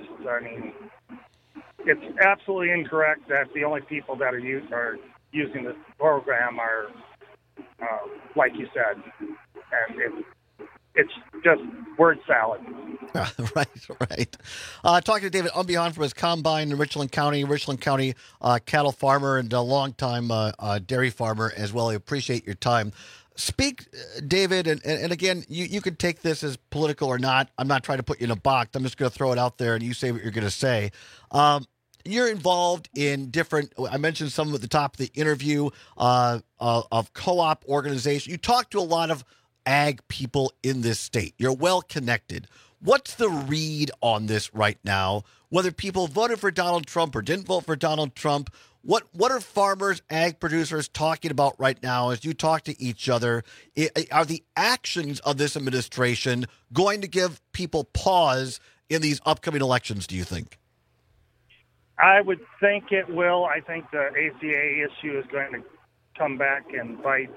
it's absolutely incorrect that the only people that are using this program are, like you said, and it's just word salad. Right. Talking to David Umbihan from his combine in Richland County cattle farmer and a longtime dairy farmer as well. I appreciate your time. Speak, David, and again, you can take this as political or not. I'm not trying to put you in a box. I'm just going to throw it out there and you say what you're going to say. You're involved in different, I mentioned some at the top of the interview, of co-op organization. You talk to a lot of ag people in this state. You're well connected. What's the read on this right now? Whether people voted for Donald Trump or didn't vote for Donald Trump, what are farmers, ag producers talking about right now as you talk to each other? Are the actions of this administration going to give people pause in these upcoming elections, do you think? I would think it will. I think the ACA issue is going to come back and bite,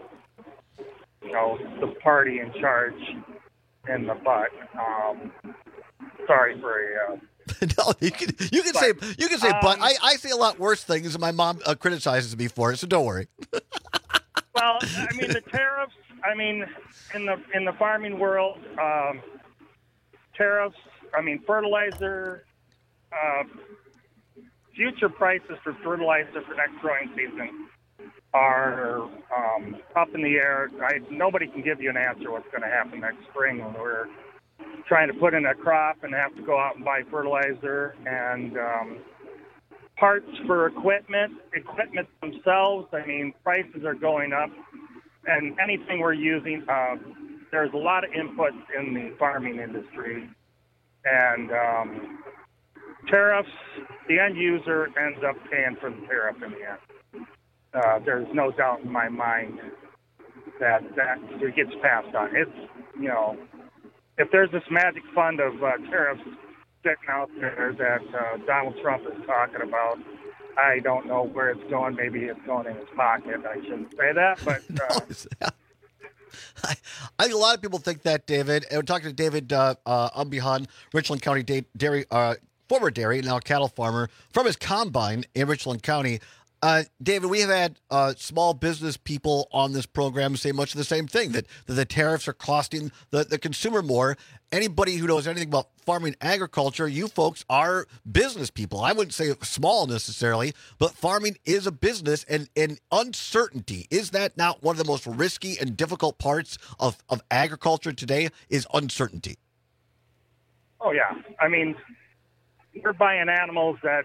the party in charge in the butt. Sorry for a. No, you can say but. I say a lot worse things, and my mom criticizes me for it. So don't worry. Well, I mean the tariffs. I mean, in the farming world, tariffs. I mean fertilizer. Future prices for fertilizer for next growing season are up in the air. Nobody can give you an answer what's going to happen next spring when we're trying to put in a crop and have to go out and buy fertilizer and parts for equipment themselves. I mean, prices are going up, and anything we're using, there's a lot of inputs in the farming industry, and tariffs, the end user ends up paying for the tariff in the end. There's no doubt in my mind that it gets passed on. It's, if there's this magic fund of tariffs sitting out there that Donald Trump is talking about, I don't know where it's going. Maybe it's going in his pocket. I shouldn't say that, but... I think a lot of people think that, David. And we're talking to David Umbihan, Richland County dairy, former dairy, now cattle farmer, from his combine in Richland County. David, we have had small business people on this program say much of the same thing, that the tariffs are costing the consumer more. Anybody who knows anything about farming agriculture, you folks are business people. I wouldn't say small necessarily, but farming is a business, and uncertainty, is that not one of the most risky and difficult parts of agriculture today, is uncertainty? Oh, yeah. I mean, we're buying animals that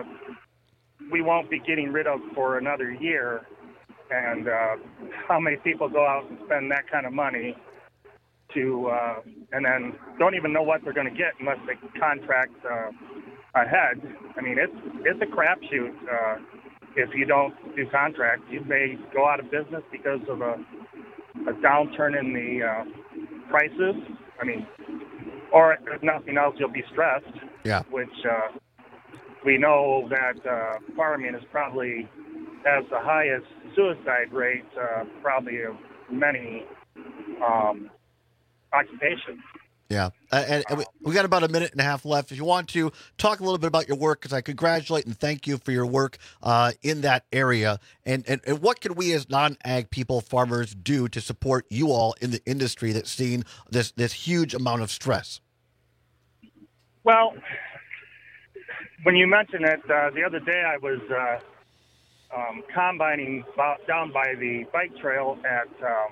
we won't be getting rid of for another year, and how many people go out and spend that kind of money to and then don't even know what they're going to get unless they contract ahead. I mean, it's a crapshoot. If you don't do contracts, you may go out of business because of a downturn in the prices. I mean, or if nothing else, you'll be stressed. Yeah. Which we know that farming is probably has the highest suicide rate, probably of many occupations. Yeah, and we got about a minute and a half left. If you want to talk a little bit about your work, because I congratulate and thank you for your work in that area, and what can we as non-ag people, farmers, do to support you all in the industry that's seen this huge amount of stress? Well, when you mention it, the other day I was combining down by the bike trail at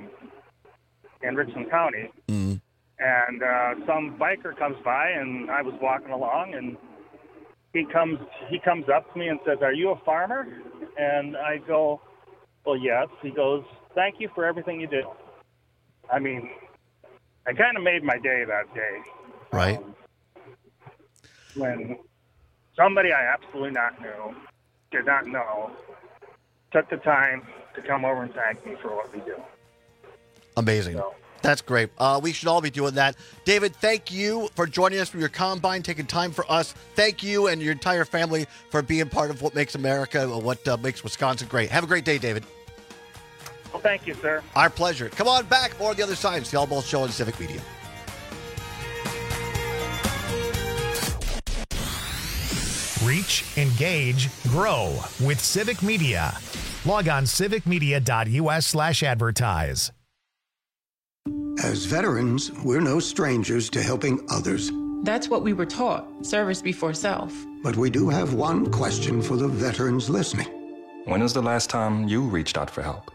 in Richland County. Mm. And some biker comes by, and I was walking along, and he comes up to me and says, "Are you a farmer?" And I go, "Well, yes." He goes, "Thank you for everything you do." I mean, I kind of made my day that day. Right. When somebody I absolutely did not know, took the time to come over and thank me for what we do. Amazing. So, that's great. We should all be doing that. David, thank you for joining us from your combine, taking time for us. Thank you and your entire family for being part of what makes America, what makes Wisconsin great. Have a great day, David. Well, thank you, sir. Our pleasure. Come on back. More on the other side. It's the All Balls Show on Civic Media. Reach, engage, grow with Civic Media. Log on civicmedia.us/advertise. As veterans, we're no strangers to helping others. That's what we were taught, service before self. But we do have one question for the veterans listening. When was the last time you reached out for help?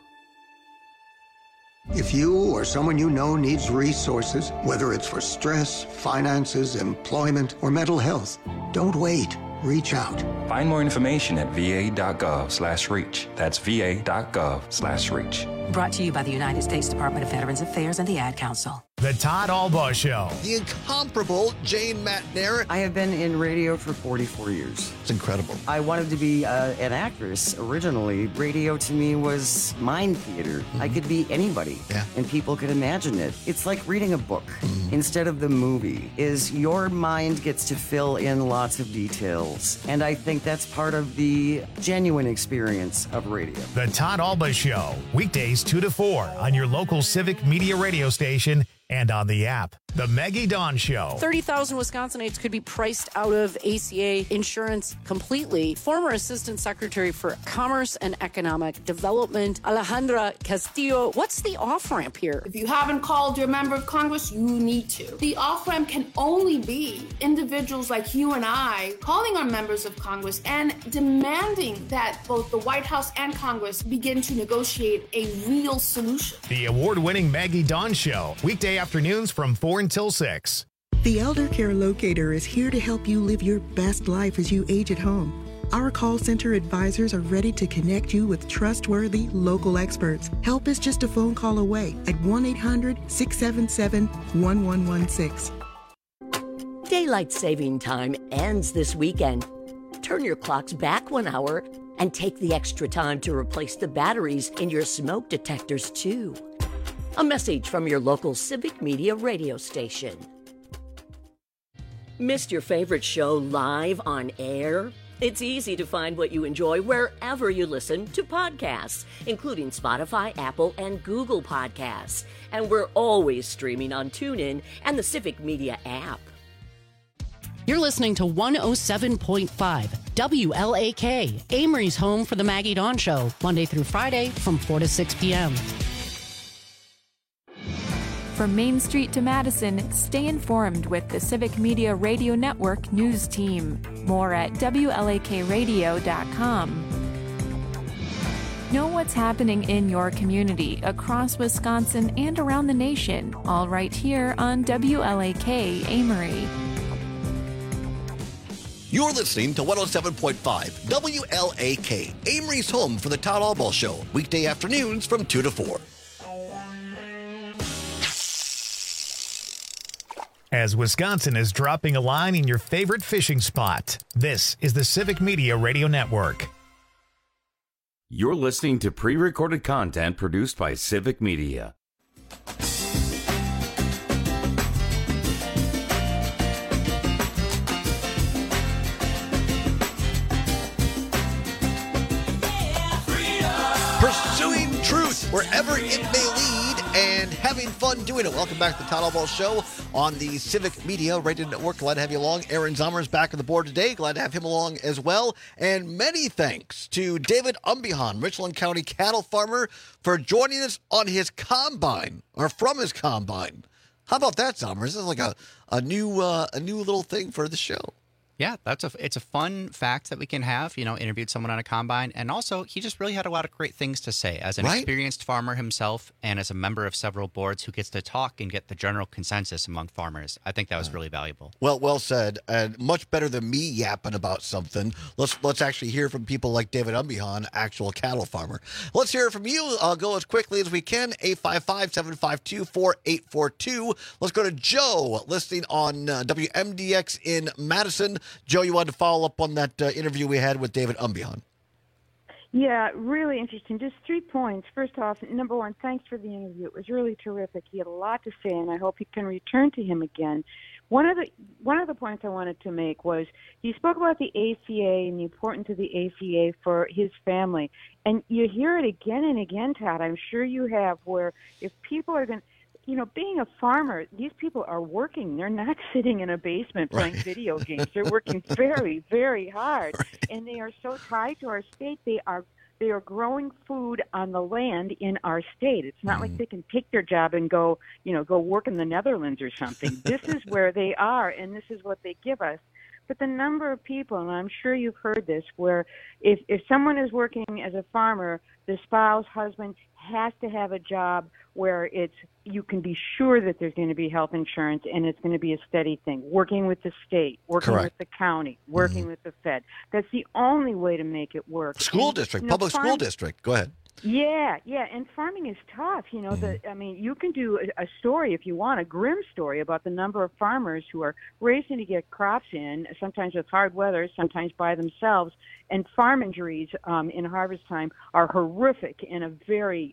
If you or someone you know needs resources, whether it's for stress, finances, employment, or mental health, don't wait. Reach out. Find more information at va.gov/reach. That's va.gov/reach. Brought to you by the United States Department of Veterans Affairs and the Ad Council. The Todd Albaugh Show. The incomparable Jane McNair. I have been in radio for 44 years. It's incredible. I wanted to be an actress originally. Radio to me was mind theater. I could be anybody, and people could imagine it. It's like reading a book instead of the movie. Your mind gets to fill in lots of details, and I think that's part of the genuine experience of radio. The Todd Albaugh Show, weekdays 2 to 4 on your local Civic Media radio station and on the app. The Maggie Dawn Show. 30,000 Wisconsinites could be priced out of ACA insurance completely. Former Assistant Secretary for Commerce and Economic Development, Alejandra Castillo. What's the off-ramp here? If you haven't called your member of Congress, you need to. The off-ramp can only be individuals like you and I calling on members of Congress and demanding that both the White House and Congress begin to negotiate a real solution. The award-winning Maggie Dawn Show, weekday afternoons from 4 until 6. The Elder Care Locator is here to help you live your best life as you age at home. Our call center advisors are ready to connect you with trustworthy local experts. Help is just a phone call away at 1-800-677-1116. Daylight saving time ends this weekend. Turn your clocks back 1 hour and take the extra time to replace the batteries in your smoke detectors, too. A message from your local Civic Media radio station. Missed your favorite show live on air? It's easy to find what you enjoy wherever you listen to podcasts, including Spotify, Apple, and Google Podcasts. And we're always streaming on TuneIn and the Civic Media app. You're listening to 107.5 WLAK, Amory's home for the Maggie Dawn Show, Monday through Friday from 4 to 6 p.m. From Main Street to Madison, stay informed with the Civic Media Radio Network news team. More at WLAKradio.com. Know what's happening in your community, across Wisconsin, and around the nation, all right here on WLAK Amory. You're listening to 107.5 WLAK, Amory's home for the Todd Albaugh Show, weekday afternoons from 2 to 4. As Wisconsin is dropping a line in your favorite fishing spot, this is the Civic Media Radio Network. You're listening to pre-recorded content produced by Civic Media. Pursuing truth wherever it may lead and having fun doing it. Welcome back to the Todd Albaugh Show on the Civic Media Radio Network. Glad to have you along. Aaron Zommer is back on the board today. Glad to have him along as well. And many thanks to David Umbihan, Richland County cattle farmer, for joining us on his combine, or from his combine. How about that, Zommer? This is like a new little thing for the show. Yeah, it's a fun fact that we can have, interviewed someone on a combine. And also, he just really had a lot of great things to say as an experienced farmer himself and as a member of several boards who gets to talk and get the general consensus among farmers. I think that was really valuable. Well said. And much better than me yapping about something. Let's actually hear from people like David Umbihan, actual cattle farmer. Let's hear from you. I'll go as quickly as we can. 855-752-4842. Let's go to Joe, listening on WMDX in Madison. Joe, you wanted to follow up on that interview we had with David Umbihan. Yeah, really interesting. Just 3 points. First off, number one, thanks for the interview. It was really terrific. He had a lot to say, and I hope you can return to him again. One of the points I wanted to make was he spoke about the ACA and the importance of the ACA for his family. And you hear it again and again, Todd. I'm sure you have, where if people are going to, being a farmer, these people are working. They're not sitting in a basement playing video games. They're working very, very hard. And they are so tied to our state. They are they are growing food on the land in our state. It's not like they can take their job and go work in the Netherlands or something. This is where they are, and this is what they give us. But the number of people, and I'm sure you've heard this, where if someone is working as a farmer, the spouse, husband has to have a job where you can be sure that there's going to be health insurance and it's going to be a steady thing. Working with the state, working with the county, working with the Fed. That's the only way to make it work. School district, public school district. Go ahead. Yeah, and farming is tough. You know, you can do a story if you want, a grim story about the number of farmers who are racing to get crops in, sometimes with hard weather, sometimes by themselves, and farm injuries in harvest time are horrific and a very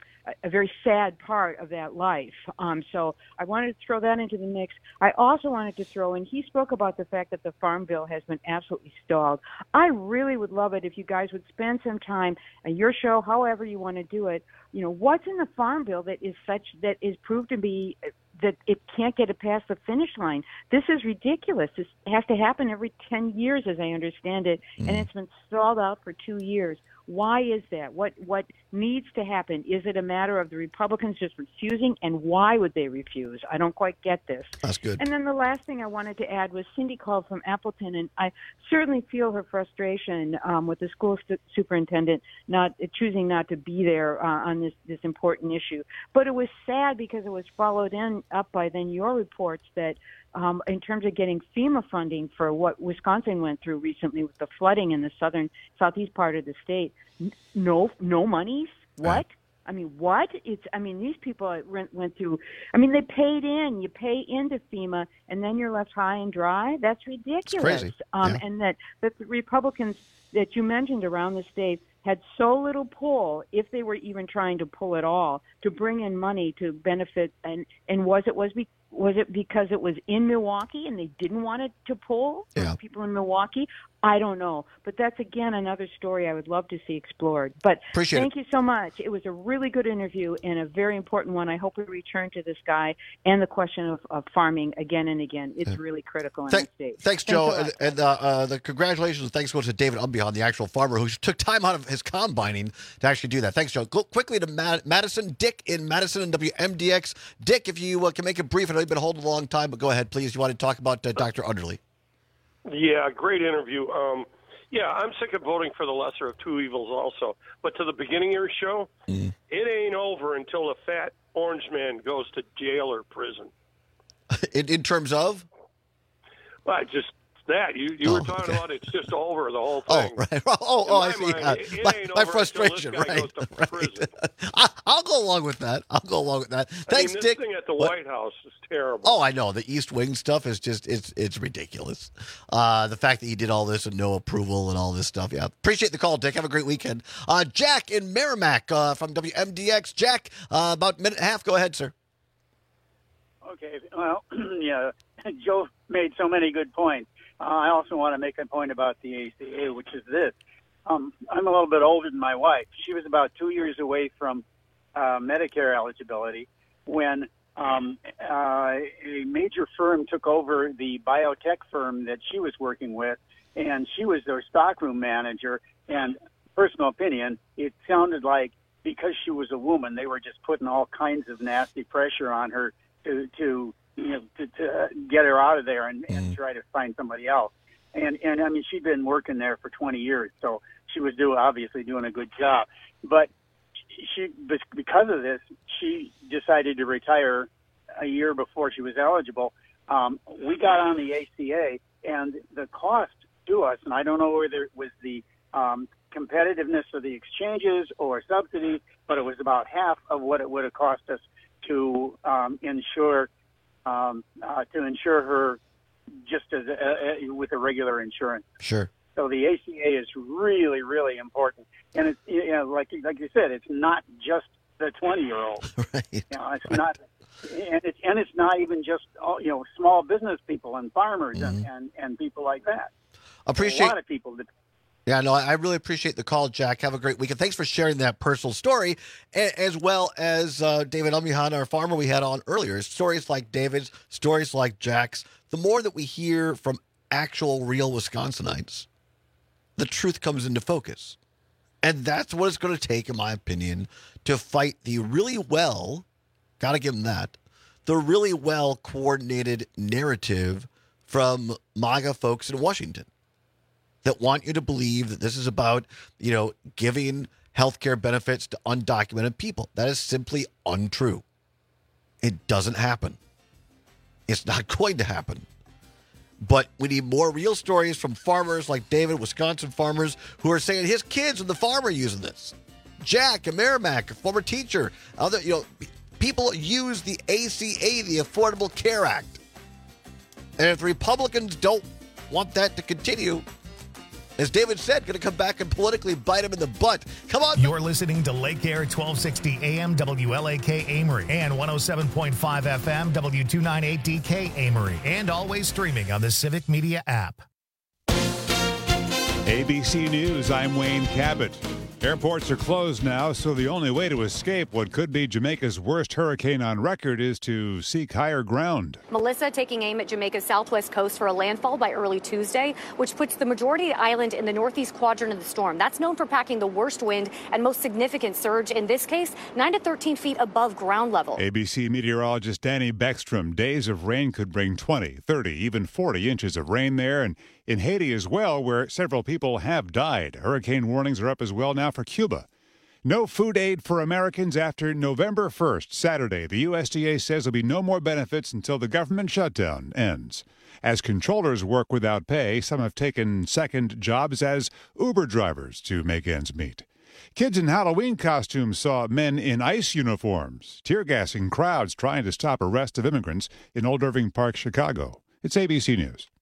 sad part of that life. So I wanted to throw that into the mix. I also wanted to throw in, he spoke about the fact that the Farm Bill has been absolutely stalled. I really would love it if you guys would spend some time on your show, however you want to do it. You know, what's in the Farm Bill that is proved to be that it can't get it past the finish line? This is ridiculous. This has to happen every 10 years, as I understand it, and it's been stalled out for 2 years. Why is that? What needs to happen? Is it a matter of the Republicans just refusing, and why would they refuse? I don't quite get this. That's good. And then the last thing I wanted to add was Cindy called from Appleton, and I certainly feel her frustration with the school superintendent choosing not to be there on this important issue. But it was sad because it was followed up by then your reports that in terms of getting FEMA funding for what Wisconsin went through recently with the flooding in the southeast part of the state, no monies. What? I mean, what? These people went through. I mean, they paid in. You pay into FEMA, and then you're left high and dry. That's ridiculous. It's crazy. And that the Republicans that you mentioned around the state had so little pull, if they were even trying to pull at all, to bring in money to benefit. And was it because it was in Milwaukee and they didn't want it to pull for people in Milwaukee? I don't know. But that's, again, another story I would love to see explored. But thank you so much. It was a really good interview and a very important one. I hope we return to this guy and the question of farming again and again. It's really critical in the state. Thanks, Joe. And the congratulations and thanks go to David Umbehan, the actual farmer who took time out of his combining to actually do that. Thanks, Joe. Go quickly to Madison. Dick in Madison and WMDX. Dick, if you can make it brief. I know you've been holding a long time, but go ahead, please. You want to talk about Dr. Underly. Yeah, great interview. I'm sick of voting for the lesser of two evils also. But to the beginning of your show, it ain't over until the fat orange man goes to jail or prison. In terms of? Well, just that. You were talking about it's just over, the whole thing. Oh, right. I see. My frustration, right. I'll go along with that. Thanks, this Dick. Thing at the White House is terrible. Oh, I know. The East Wing stuff is just, it's ridiculous. The fact that he did all this and no approval and all this stuff. Yeah. Appreciate the call, Dick. Have a great weekend. Jack in Merrimack from WMDX. Jack, about a minute and a half. Go ahead, sir. Okay. Well, yeah, Joe made so many good points. I also want to make a point about the ACA, which is this. I'm a little bit older than my wife. She was about 2 years away from Medicare eligibility when a major firm took over the biotech firm that she was working with, and she was their stockroom manager. And personal opinion, it sounded like because she was a woman, they were just putting all kinds of nasty pressure on her to get her out of there and try to find somebody else. And I mean, she'd been working there for 20 years, so she was obviously doing a good job. But because of this, she decided to retire a year before she was eligible. We got on the ACA, and the cost to us, and I don't know whether it was the competitiveness of the exchanges or subsidy, but it was about half of what it would have cost us to insure her just as with a regular insurance. Sure. So the ACA is really, really important, and it's like you said, it's not just the 20-year-old. Right. It's not, and it's not even just small business people and farmers and people like that. Appreciate a lot of people that. Yeah, no, I really appreciate the call, Jack. Have a great weekend. Thanks for sharing that personal story, as well as David Umbehan, our farmer we had on earlier. Stories like David's, stories like Jack's. The more that we hear from actual, real Wisconsinites, the truth comes into focus. And that's what it's going to take, in my opinion, to fight the really well, got to give them that, the really well coordinated narrative from MAGA folks in Washington that want you to believe that this is about, giving healthcare benefits to undocumented people. That is simply untrue. It doesn't happen. It's not going to happen. But we need more real stories from farmers like David, Wisconsin farmers, who are saying his kids and the farm are using this. Jack in Merrimack, a former teacher. Other, people use the ACA, the Affordable Care Act. And if the Republicans don't want that to continue, as David said, going to come back and politically bite him in the butt. Come on. You're listening to Lake Air 1260 AM WLAK Amory and 107.5 FM W298DK Amory, and always streaming on the Civic Media app. ABC News, I'm Wayne Cabot. Airports are closed now, so the only way to escape what could be Jamaica's worst hurricane on record is to seek higher ground. Melissa taking aim at Jamaica's southwest coast for a landfall by early Tuesday, which puts the majority of the island in the northeast quadrant of the storm. That's known for packing the worst wind and most significant surge, in this case, 9 to 13 feet above ground level. ABC meteorologist Danny Beckstrom, days of rain could bring 20, 30, even 40 inches of rain there, and in Haiti as well, where several people have died. Hurricane warnings are up as well now for Cuba. No food aid for Americans after November 1st, Saturday. The USDA says there'll be no more benefits until the government shutdown ends. As controllers work without pay, some have taken second jobs as Uber drivers to make ends meet. Kids in Halloween costumes saw men in ICE uniforms, tear-gassing crowds trying to stop arrest of immigrants in Old Irving Park, Chicago. It's ABC News.